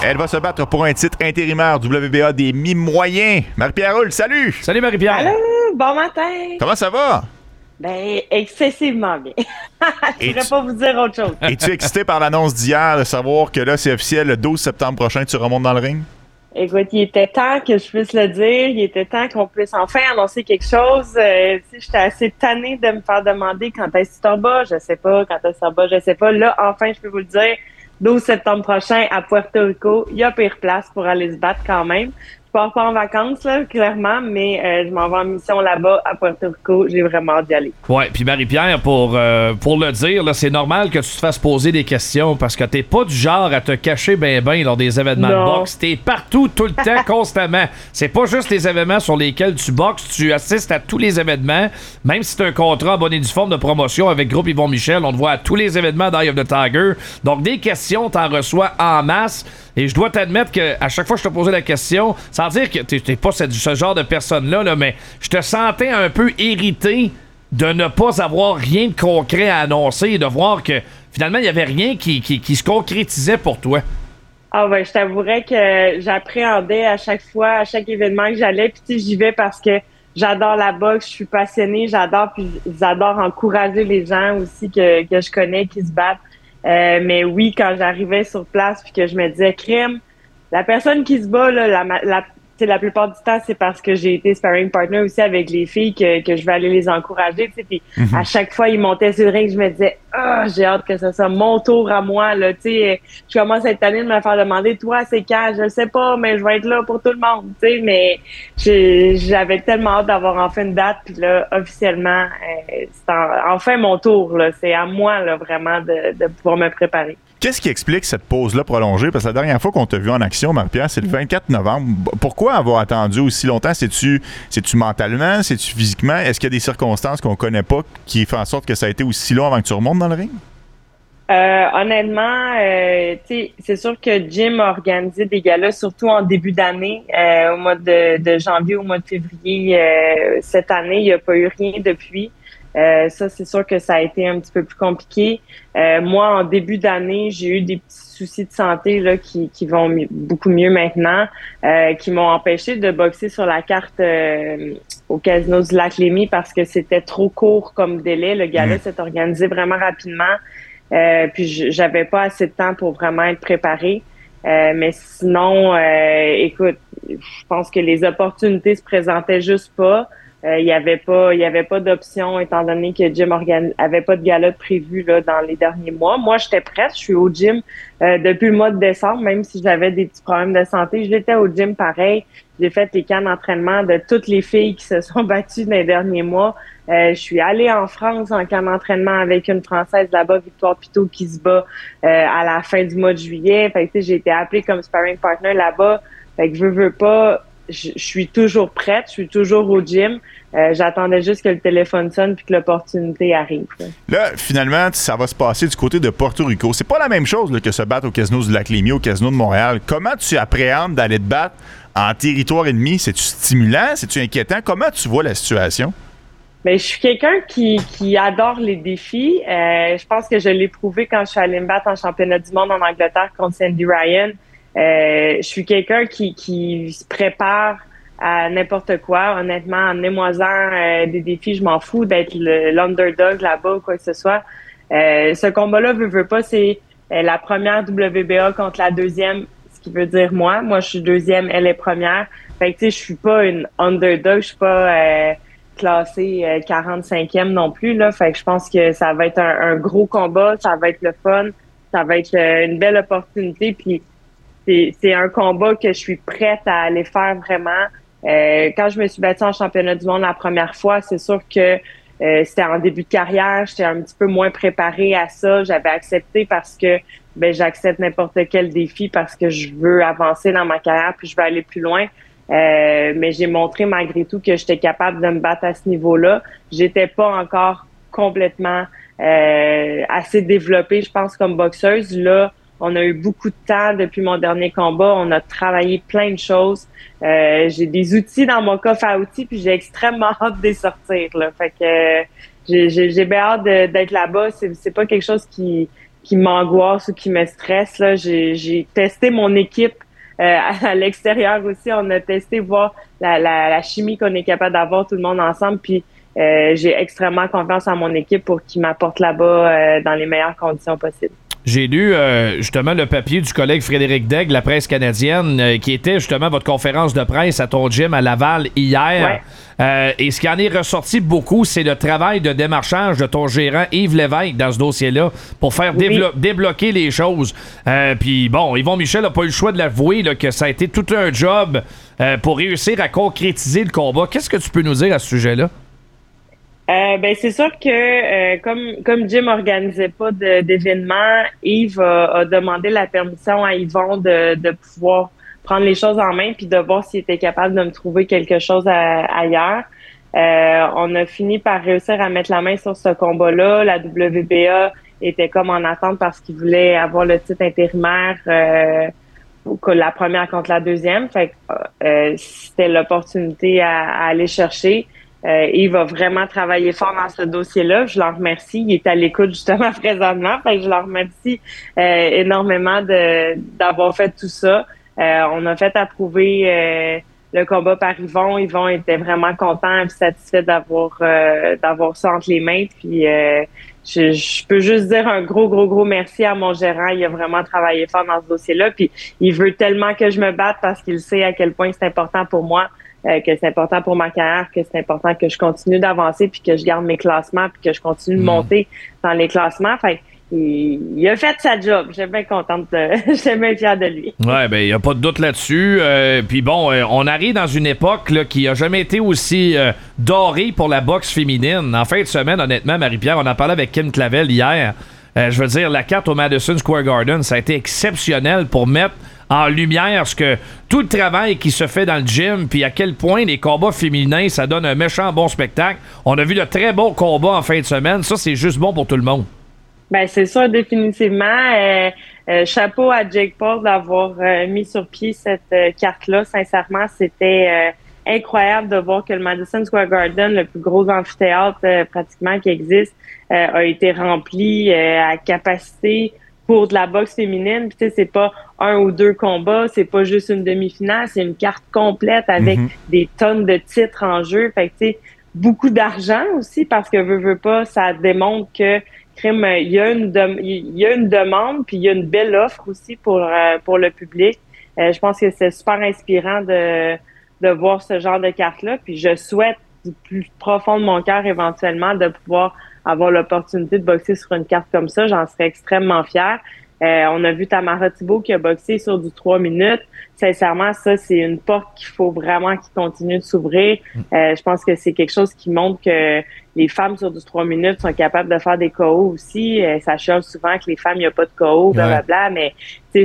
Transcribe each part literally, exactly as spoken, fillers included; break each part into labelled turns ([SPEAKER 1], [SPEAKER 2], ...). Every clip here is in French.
[SPEAKER 1] Elle va se battre pour un titre intérimaire W B A des mi-moyens. Marie-Pierre Hull, salut!
[SPEAKER 2] Salut Marie-Pierre!
[SPEAKER 3] Allô, bon matin!
[SPEAKER 1] Comment ça va?
[SPEAKER 3] Ben, excessivement bien. Je ne pourrais pas vous dire autre chose.
[SPEAKER 1] Es-tu excité par l'annonce d'hier de savoir que là, c'est officiel, le douze septembre prochain, tu remontes dans le ring?
[SPEAKER 3] Écoute, il était temps que je puisse le dire. Il était temps qu'on puisse enfin annoncer quelque chose. Euh, tu sais, j'étais assez tannée de me faire demander quand est-ce que tu t'en bats. Je sais pas. Quand est-ce que tu t'en bats, je sais pas. Là, enfin, je peux vous le dire. douze septembre prochain, à Puerto Rico. Il y a pire place pour aller se battre quand même. Je pars pas en vacances, là, clairement, mais euh, je m'en vais en mission là-bas, à Puerto Rico. J'ai vraiment hâte d'y aller.
[SPEAKER 2] Ouais, puis Marie-Pierre, pour, euh, pour le dire, là, c'est normal que tu te fasses poser des questions parce que t'es pas du genre à te cacher ben ben lors des événements
[SPEAKER 3] Non.
[SPEAKER 2] de boxe. T'es partout, tout le temps, constamment. C'est pas juste les événements sur lesquels tu boxes, tu assistes à tous les événements. Même si t'as un contrat en bonne et due forme de promotion avec Groupe Yvon Michel, on te voit à tous les événements d'Eye of the Tiger. Donc, des questions, t'en reçois en masse. Et je dois t'admettre qu'à chaque fois que je te posais la question, sans dire que t'es, t'es pas cette, ce genre de personne-là, là, mais je te sentais un peu irrité de ne pas avoir rien de concret à annoncer et de voir que finalement, il n'y avait rien qui, qui, qui se concrétisait pour toi.
[SPEAKER 3] Ah ouais, je t'avouerais que j'appréhendais à chaque fois, à chaque événement que j'allais. Puis tu sais, j'y vais parce que j'adore la boxe, je suis passionnée, j'adore, puis j'adore encourager les gens aussi que, que je connais qui se battent. Euh, mais oui, quand j'arrivais sur place puis que je me disais crème, la personne qui se bat là, la, la, la plupart du temps c'est parce que j'ai été sparring partner aussi avec les filles que, que je vais aller les encourager. Puis mm-hmm. À chaque fois ils montaient sur le ring, je me disais ah oh, j'ai hâte que ce soit mon tour à moi là. Tu sais, je commence cette année de me faire demander toi c'est quand, je sais pas, mais je vais être là pour tout le monde. Tu sais, mais j'ai, j'avais tellement hâte d'avoir enfin une date puis là officiellement euh, c'est en, enfin mon tour là. C'est à moi là vraiment de, de pouvoir me préparer.
[SPEAKER 1] Qu'est-ce qui explique cette pause-là prolongée? Parce que la dernière fois qu'on t'a vu en action, Marie-Pierre, c'est le vingt-quatre novembre. Pourquoi avoir attendu aussi longtemps? C'est-tu, c'est-tu mentalement? C'est-tu physiquement? Est-ce qu'il y a des circonstances qu'on connaît pas qui font en sorte que ça a été aussi long avant que tu remontes dans le ring?
[SPEAKER 3] Euh, honnêtement, euh, tu sais, c'est sûr que Jim a organisé des galas, surtout en début d'année, euh, au mois de, de janvier, au mois de février. Euh, cette année, il n'y a pas eu rien depuis. Euh, ça, c'est sûr que ça a été un petit peu plus compliqué. Euh, moi, en début d'année, j'ai eu des petits soucis de santé là qui, qui vont mi- beaucoup mieux maintenant, euh, qui m'ont empêché de boxer sur la carte euh, au Casino du Lac-Lémy parce que c'était trop court comme délai. Le gala mmh. s'est organisé vraiment rapidement. Euh, puis j'avais pas assez de temps pour vraiment être préparée. Euh, mais sinon, euh, écoute, je pense que les opportunités se présentaient juste pas. Il euh, y avait pas, il y avait pas d'option étant donné que Jim organi- avait pas de gala de prévu là dans les derniers mois. Moi, j'étais prête, je suis au gym euh, depuis le mois de décembre, même si j'avais des petits problèmes de santé, j'étais au gym pareil. J'ai fait les camps d'entraînement de toutes les filles qui se sont battues dans les derniers mois. Euh, je suis allée en France en camp d'entraînement avec une Française là-bas, Victoire Pitot, qui se bat euh, à la fin du mois de juillet. Fait que tu sais, j'ai été appelée comme sparring partner là-bas. Fait que veux, veux pas. Je, je suis toujours prête, je suis toujours au gym. Euh, j'attendais juste que le téléphone sonne puis que l'opportunité arrive. Là.
[SPEAKER 1] là, finalement, ça va se passer du côté de Porto Rico. C'est pas la même chose là, que se battre au Casino du Lac-Lémy, au Casino de Montréal. Comment tu appréhendes d'aller te battre en territoire ennemi? C'est-tu stimulant? C'est-tu inquiétant? Comment tu vois la situation?
[SPEAKER 3] Ben, je suis quelqu'un qui, qui adore les défis. Euh, je pense que je l'ai prouvé quand je suis allée me battre en championnat du monde en Angleterre contre Sandy Ryan. Euh, je suis quelqu'un qui, qui se prépare à n'importe quoi. Honnêtement, amenez-moi-en euh, des défis, je m'en fous d'être le, l'underdog là-bas ou quoi que ce soit. Euh, ce combat-là, veut, veut pas, c'est euh, la première W B A contre la deuxième, ce qui veut dire moi. Moi, je suis deuxième, elle est première. Fait que, tu sais, je suis pas une underdog, je suis pas euh, classée euh, quarante-cinquième non plus, là. Fait que je pense que ça va être un, un gros combat, ça va être le fun, ça va être euh, une belle opportunité, puis C'est, c'est un combat que je suis prête à aller faire vraiment. Euh, quand je me suis battue en championnat du monde la première fois, c'est sûr que euh, c'était en début de carrière, j'étais un petit peu moins préparée à ça. J'avais accepté parce que ben j'accepte n'importe quel défi parce que je veux avancer dans ma carrière puis je veux aller plus loin. Euh, mais j'ai montré malgré tout que j'étais capable de me battre à ce niveau-là. J'étais pas encore complètement euh, assez développée, je pense, comme boxeuse. Là, on a eu beaucoup de temps depuis mon dernier combat. On a travaillé plein de choses. Euh, j'ai des outils dans mon coffre à outils, puis j'ai extrêmement hâte de les sortir. Là. Fait que euh, j'ai, j'ai, j'ai bien hâte de, d'être là-bas. C'est, c'est pas quelque chose qui qui m'angoisse ou qui me stresse. Là, j'ai, j'ai testé mon équipe euh, à l'extérieur aussi. On a testé voir la, la, la chimie qu'on est capable d'avoir tout le monde ensemble. Puis euh, j'ai extrêmement confiance en mon équipe pour qu'ils m'apportent là-bas euh, dans les meilleures conditions possibles.
[SPEAKER 2] J'ai lu euh, justement le papier du collègue Frédéric Daigle, la presse canadienne, euh, qui était justement votre conférence de presse à ton gym à Laval hier.
[SPEAKER 3] Ouais.
[SPEAKER 2] Euh, et ce qui en est ressorti beaucoup, c'est le travail de démarchage de ton gérant Yves Lévesque dans ce dossier-là pour faire
[SPEAKER 3] Oui.
[SPEAKER 2] dévelop- débloquer les choses. Euh, Puis bon, Yvon Michel n'a pas eu le choix de l'avouer là, que ça a été tout un job euh, pour réussir à concrétiser le combat. Qu'est-ce que tu peux nous dire à ce sujet-là?
[SPEAKER 3] Euh, ben c'est sûr que euh, comme comme Jim organisait pas de, d'événements, Yves a, a demandé la permission à Yvon de, de pouvoir prendre les choses en main puis de voir s'il était capable de me trouver quelque chose à, ailleurs. Euh, on a fini par réussir à mettre la main sur ce combat-là. La W B A était comme en attente parce qu'il voulait avoir le titre intérimaire euh, la première contre la deuxième. Fait que euh, c'était l'opportunité à, à aller chercher. Euh, Yves a vraiment travaillé fort dans ce dossier-là. Je l'en remercie. Il est à l'écoute justement présentement. Fait que je l'en remercie euh, énormément de d'avoir fait tout ça. Euh, on a fait approuver euh, le combat par Yvon. Yvon était vraiment content et satisfait d'avoir euh, d'avoir ça entre les mains. Puis euh, je, je peux juste dire un gros, gros, gros merci à mon gérant. Il a vraiment travaillé fort dans ce dossier-là. Puis il veut tellement que je me batte parce qu'il sait à quel point c'est important pour moi. Euh, que c'est important pour ma carrière, que c'est important que je continue d'avancer puis que je garde mes classements puis que je continue de monter dans les classements. Fait il, il a fait sa job. J'étais bien contente. J'étais bien fière de lui.
[SPEAKER 2] Ouais, ben il n'y a pas de doute là-dessus. Euh, Puis bon, euh, on arrive dans une époque là, qui a jamais été aussi euh, dorée pour la boxe féminine. En fin de semaine, honnêtement, Marie-Pierre, on en parlait avec Kim Clavel hier. Euh, je veux dire, la carte au Madison Square Garden, ça a été exceptionnel pour mettre en lumière ce que tout le travail qui se fait dans le gym, puis à quel point les combats féminins, ça donne un méchant bon spectacle. On a vu de très bons combats en fin de semaine. Ça, c'est juste bon pour tout le monde.
[SPEAKER 3] Ben c'est ça, définitivement. Euh, euh, chapeau à Jake Paul d'avoir euh, mis sur pied cette euh, carte-là. Sincèrement, c'était euh, incroyable de voir que le Madison Square Garden, le plus gros amphithéâtre euh, pratiquement qui existe, euh, a été rempli euh, à capacité pour de la boxe féminine. Puis tu sais, c'est pas un ou deux combats, c'est pas juste une demi-finale, c'est une carte complète avec mm-hmm. des tonnes de titres en jeu. Fait que tu sais, beaucoup d'argent aussi parce que veut, veut pas, ça démontre que crime, il y a une de, il y a une demande puis il y a une belle offre aussi pour euh, pour le public. Euh, je pense que c'est super inspirant de de voir ce genre de carte-là. Puis je souhaite du plus profond de mon cœur éventuellement de pouvoir avoir l'opportunité de boxer sur une carte comme ça. J'en serais extrêmement fière. Euh, on a vu Tamara Thibault qui a boxé sur du trois minutes. Sincèrement, ça, c'est une porte qu'il faut vraiment qu'il continue de s'ouvrir. Euh, je pense que c'est quelque chose qui montre que les femmes sur du trois minutes sont capables de faire des K O aussi. Euh, ça chiale souvent que les femmes, il n'y a pas de K O, blablabla, ouais. Mais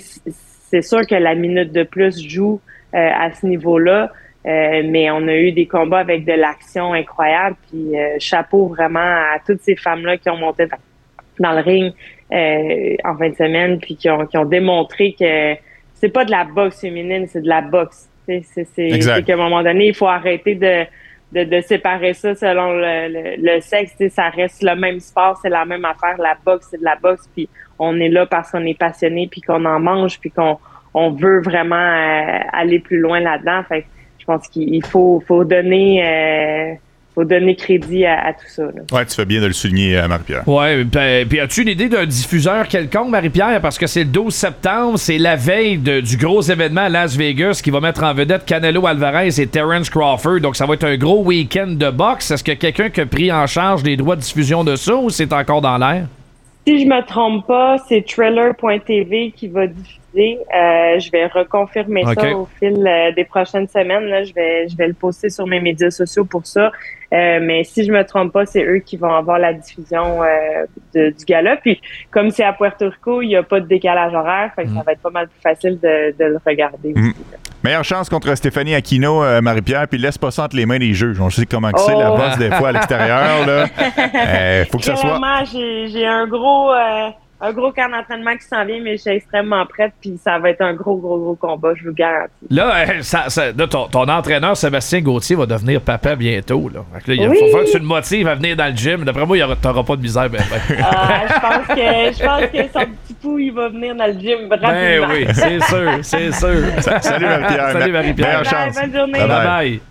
[SPEAKER 3] c'est sûr que la minute de plus joue euh, à ce niveau-là. Euh, mais on a eu des combats avec de l'action incroyable. Puis euh, chapeau vraiment à toutes ces femmes-là qui ont monté dans le ring euh, en fin de semaine, puis qui ont, qui ont démontré que c'est pas de la boxe féminine, c'est de la boxe. C'est, c'est, c'est, c'est qu'à un moment donné, il faut arrêter de, de, de séparer ça selon le, le, le sexe. T'sais, ça reste le même sport, c'est la même affaire. La boxe, c'est de la boxe, puis on est là parce qu'on est passionné, puis qu'on en mange, puis qu'on on veut vraiment euh, aller plus loin là-dedans. Fait que je pense qu'il faut, faut donner... Euh, faut donner crédit à, à tout ça. Là.
[SPEAKER 1] Ouais, tu fais bien de le souligner, euh, Marie-Pierre.
[SPEAKER 2] Ouais, puis as-tu une idée d'un diffuseur quelconque, Marie-Pierre? Parce que c'est le douze septembre, c'est la veille de, du gros événement à Las Vegas qui va mettre en vedette Canelo Alvarez et Terence Crawford. Donc ça va être un gros week-end de boxe. Est-ce que quelqu'un qui a pris en charge les droits de diffusion de ça ou c'est encore dans l'air?
[SPEAKER 3] Si je me trompe pas, c'est Trailer point T V qui va diffuser. Euh, je vais reconfirmer okay. ça au fil euh, des prochaines semaines. Là. Je vais je vais le poster sur mes médias sociaux pour ça. Euh, mais si je me trompe pas, c'est eux qui vont avoir la diffusion euh, de, du gala. Puis comme c'est à Puerto Rico, il n'y a pas de décalage horaire, fait que mm. ça va être pas mal plus facile de, de le regarder mm. aussi. Là.
[SPEAKER 1] Meilleure chance contre Stéphanie Aquino, euh, Marie-Pierre, puis laisse pas ça entre les mains des juges. On sait comment que c'est, oh. la bosse des fois à l'extérieur. Là. Euh, faut que ça soit...
[SPEAKER 3] J'ai, j'ai un gros... Euh, un gros camp d'entraînement qui s'en vient, mais je suis extrêmement prête, puis ça va être un gros, gros, gros combat, je vous le garantis.
[SPEAKER 2] Là, euh, ça, ça, là ton, ton entraîneur, Sébastien Gauthier, va devenir papa bientôt. Là. Fait que là, il
[SPEAKER 3] Oui.
[SPEAKER 2] faut faire que tu le motives à venir dans le gym. D'après moi, tu n'auras pas de misère. Ben, ben.
[SPEAKER 3] Ah, je pense que je pense que son petit pou, il va venir dans le gym rapidement.
[SPEAKER 2] Ben oui, c'est sûr, c'est sûr.
[SPEAKER 1] Salut Marie-Pierre.
[SPEAKER 2] Salut Marie-Pierre.
[SPEAKER 1] Meilleure chance.
[SPEAKER 3] Bye, bonne journée.
[SPEAKER 1] Bye bye.
[SPEAKER 2] Bye bye.